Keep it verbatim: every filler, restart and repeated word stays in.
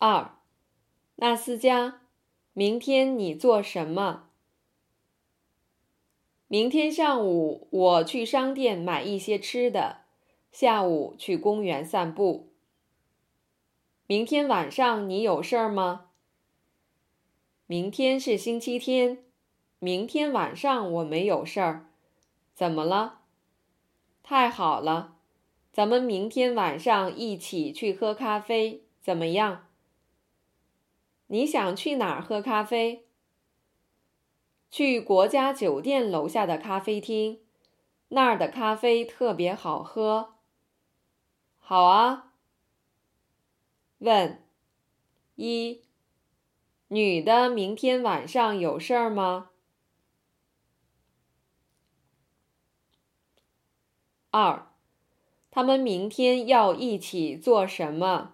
二，纳斯加，明天你做什么？明天上午我去商店买一些吃的，下午去公园散步。明天晚上你有事儿吗？明天是星期天，明天晚上我没有事儿。怎么了？太好了，咱们明天晚上一起去喝咖啡，怎么样？你想去哪儿喝咖啡？去国家酒店楼下的咖啡厅，那儿的咖啡特别好喝。好啊。问：一，女的明天晚上有事儿吗？二，他们明天要一起做什么？